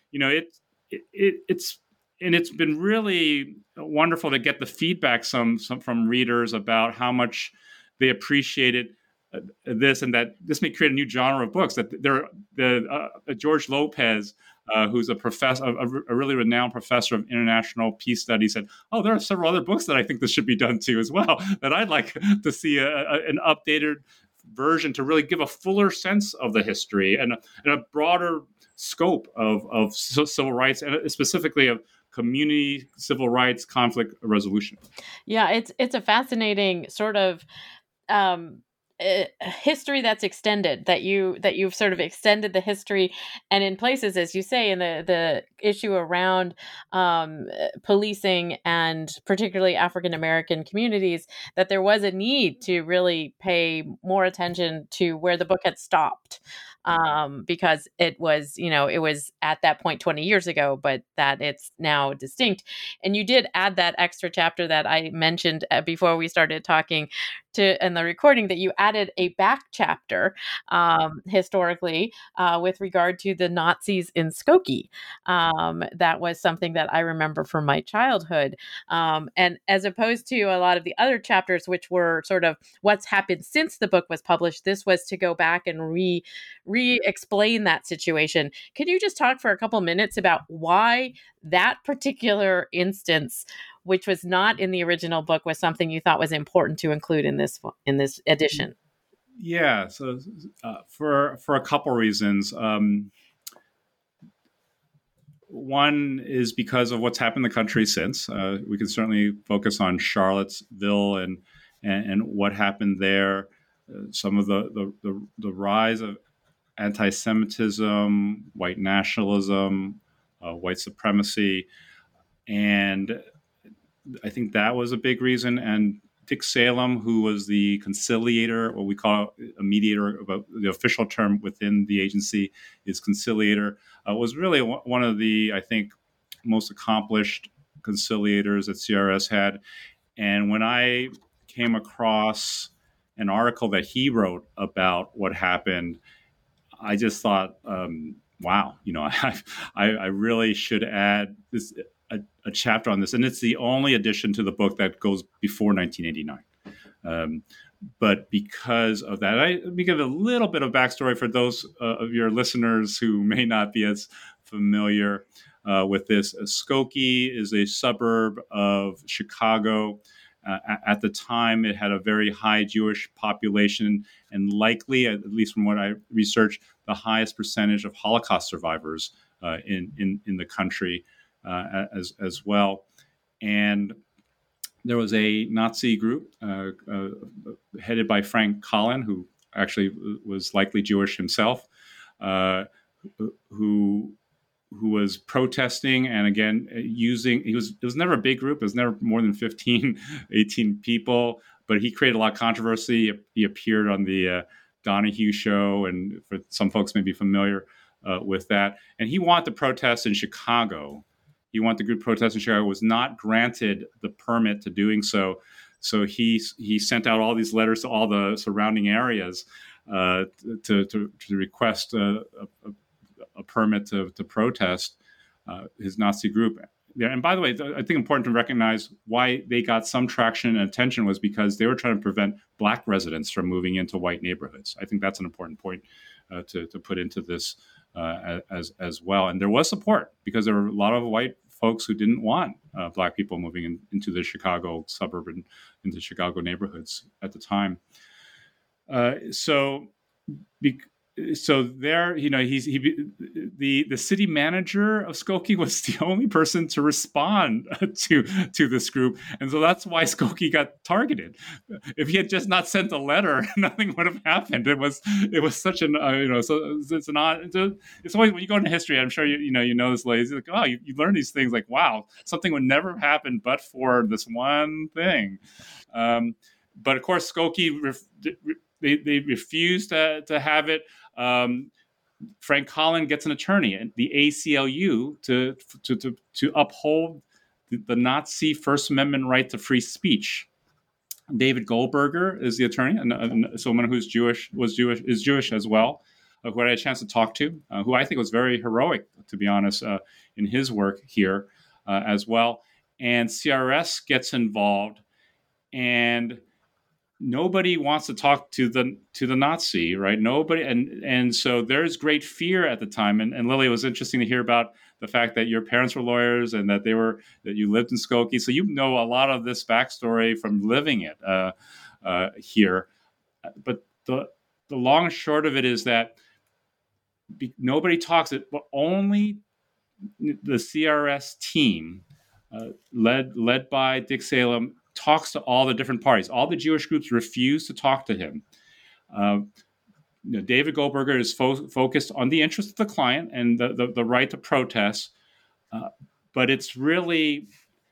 it's been really wonderful to get the feedback some from readers about how much they appreciated this, and that this may create a new genre of books. That George Lopez, who's a professor, a really renowned professor of international peace studies, said, "Oh, there are several other books that I think this should be done to as well. That I'd like to see an updated version to really give a fuller sense of the history and a broader scope of civil rights, and specifically of community civil rights conflict resolution." Yeah, it's a fascinating sort of history that's extended, that you've sort of extended the history, and in places, as you say, in the issue around policing and particularly African American communities, that there was a need to really pay more attention to where the book had stopped, because it was at that point 20 years ago, but that it's now distinct. And you did add that extra chapter that I mentioned before we started talking in the recording, that you added a back chapter historically with regard to the Nazis in Skokie. That was something that I remember from my childhood. And as opposed to a lot of the other chapters, which were sort of what's happened since the book was published, this was to go back and re-explain that situation. Can you just talk for a couple minutes about why that particular instance, which was not in the original book, was something you thought was important to include in this edition? Yeah, so for a couple reasons. One is because of what's happened in the country since. We can certainly focus on Charlottesville and what happened there. Some of the rise of anti-Semitism, white nationalism, white supremacy, and I think that was a big reason. And Dick Salem, who was the conciliator, what we call a mediator, about the official term within the agency is conciliator, was really one of the, I think, most accomplished conciliators that CRS had. And when I came across an article that he wrote about what happened, I just thought, wow, I really should add this a chapter on this, and it's the only addition to the book that goes before 1989. But because of that, let me give a little bit of backstory for those of your listeners who may not be as familiar with this. Skokie is a suburb of Chicago. At the time, it had a very high Jewish population, and likely, at least from what I researched, the highest percentage of Holocaust survivors in the country as well. And there was a Nazi group headed by Frank Collin, who actually was likely Jewish himself, who was protesting and again it was never a big group. It was never more than 15, 18 people, but he created a lot of controversy. He appeared on the Donahue show, and for some folks may be familiar with that. And he wanted to protest in Chicago. He wanted the group protest in Chicago, was not granted the permit to doing so. So he sent out all these letters to all the surrounding areas to request a permit to protest his Nazi group. Yeah, and by the way, I think important to recognize why they got some traction and attention was because they were trying to prevent Black residents from moving into white neighborhoods. I think that's an important point to put into this as well. And there was support because there were a lot of white folks who didn't want Black people moving into the Chicago suburb and into Chicago neighborhoods at the time. So there, the city manager of Skokie was the only person to respond to this group, and so that's why Skokie got targeted. If he had just not sent a letter, nothing would have happened. It was such an so it's an odd. It's always when you go into history. I'm sure you know this, ladies. Like, oh, you learn these things. Like, wow, something would never have happened but for this one thing. But of course, Skokie they refused to have it. Frank Collin gets an attorney at the ACLU to uphold the Nazi First Amendment right to free speech. David Goldberger is the attorney, and someone who's is Jewish as well, who I had a chance to talk to, who I think was very heroic, to be honest, in his work here as well. And CRS gets involved, and nobody wants to talk to the Nazi, right? Nobody, and so there's great fear at the time. And Lily, it was interesting to hear about the fact that your parents were lawyers and that you lived in Skokie, so you know a lot of this backstory from living it here. But the long and short of it is that nobody talks it, but only the CRS team, led by Dick Salem, talks to all the different parties. All the Jewish groups refuse to talk to him. David Goldberger is focused on the interest of the client and the right to protest, but it's really,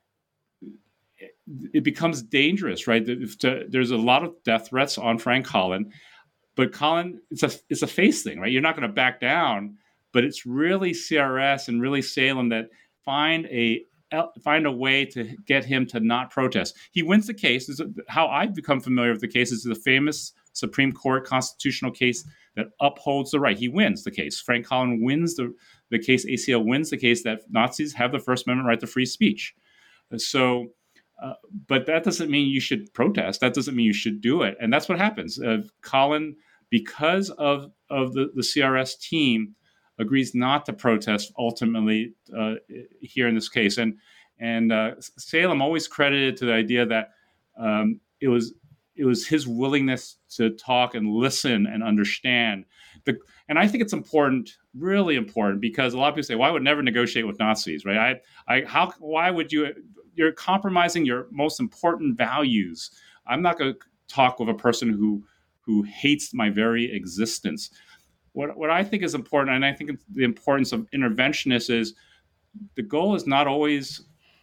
it becomes dangerous, right? There's a lot of death threats on Frank Collin, but Collin, it's a face thing, right? You're not going to back down, but it's really CRS and really Salem that find a way to get him to not protest. He wins the case. This is how I've become familiar with the case. Is the famous Supreme Court constitutional case that upholds the right. He wins the case. Frank Collin wins the case. ACL wins the case that Nazis have the First Amendment right to free speech. So, but that doesn't mean you should protest. That doesn't mean you should do it. And that's what happens. Collin, because of the CRS team, agrees not to protest ultimately here in this case. And Salem always credited to the idea that it was his willingness to talk and listen and understand. And I think it's important, really important, because a lot of people say, well, I would never negotiate with Nazis, right? Why would you? You're compromising your most important values. I'm not going to talk with a person who hates my very existence. What I think is important, and I think the importance of interventionists is the goal is not always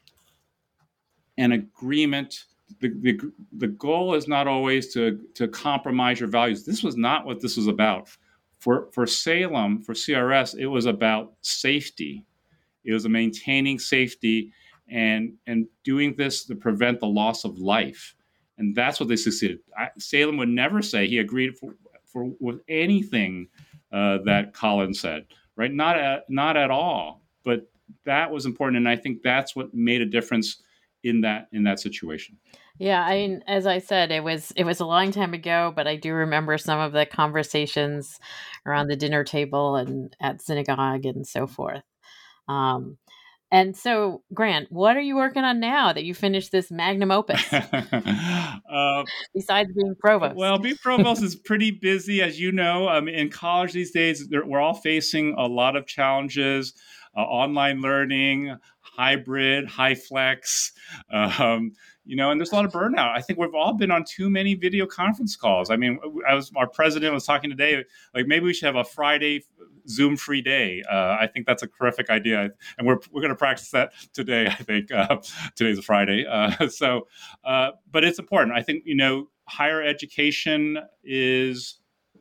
an agreement. The goal is not always to compromise your values. This was not what this was about. For Salem, for CRS, it was about safety. It was maintaining safety and doing this to prevent the loss of life. And that's what they succeeded. Salem would never say he agreed with anything that Collin said, right? Not at all. But that was important, and I think that's what made a difference in that situation. Yeah, I mean, as I said, it was a long time ago, but I do remember some of the conversations around the dinner table and at synagogue and so forth. Um, and so, Grant, what are you working on now that you finished this magnum opus? Besides being provost, well, being provost is pretty busy, as you know. In college these days, we're all facing a lot of challenges: online learning, hybrid, high flex. And there's a lot of burnout. I think we've all been on too many video conference calls. I mean, our president was talking today, like maybe we should have a Friday Zoom free day. I think that's a terrific idea, and we're going to practice that today. I think today's a Friday, but it's important. I think higher education is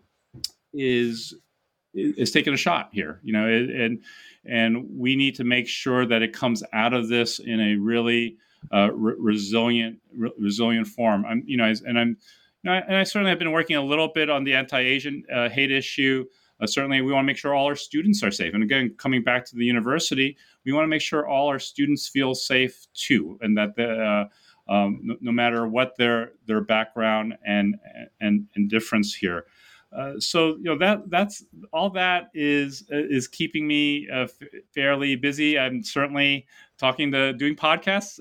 taking a shot here. And we need to make sure that it comes out of this in a really resilient form. I certainly have been working a little bit on the anti-Asian hate issue. Certainly, we want to make sure all our students are safe. And again, coming back to the university, we want to make sure all our students feel safe too, and that no matter what their background and difference here. That's all that is keeping me fairly busy. I'm certainly doing podcasts,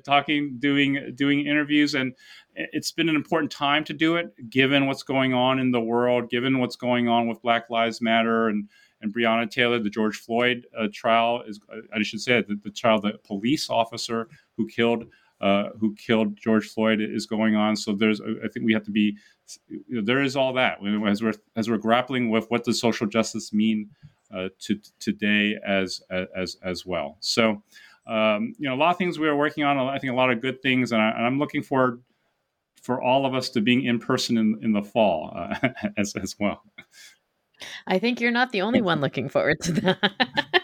doing interviews, and it's been an important time to do it, given what's going on in the world, given what's going on with Black Lives Matter and Breonna Taylor. The George Floyd trial is, I should say, the police officer who killed George Floyd is going on. So I think we have to be. There is all that as we're grappling with what does social justice mean to today as well. So a lot of things we are working on. I think a lot of good things, and I'm looking forward for all of us to being in person in the fall as well. I think you're not the only one looking forward to that.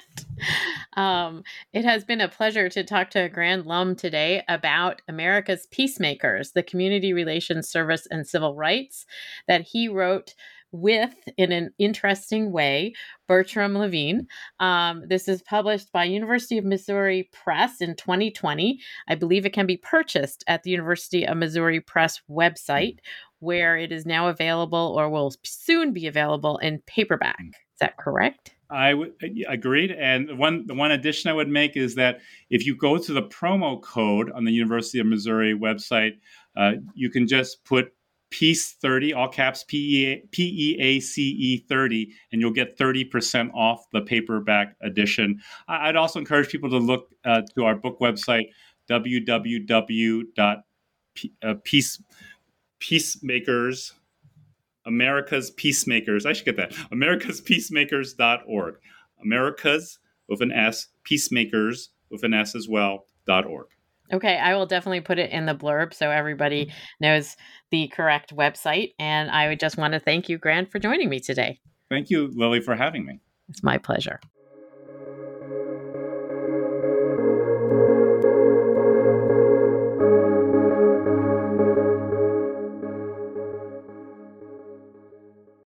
It has been a pleasure to talk to Grant Lum today about America's Peacemakers, the community relations service and civil rights that he wrote with, in an interesting way, Bertram Levine. This is published by University of Missouri Press in 2020. I believe it can be purchased at the University of Missouri Press website, where it is now available or will soon be available in paperback. Is that correct? Agreed. And the one addition I would make is that if you go to the promo code on the University of Missouri website, you can just put PEACE 30, all caps PEACE 30, and you'll get 30% off the paperback edition. I'd also encourage people to look to our book website, www.peacemakers. America's Peacemakers. I should get that. AmericasPeacemakers.org. America's with an S, Peacemakers with an S as well, .org. Okay, I will definitely put it in the blurb so everybody knows the correct website. And I would just want to thank you, Grant, for joining me today. Thank you, Lily, for having me. It's my pleasure.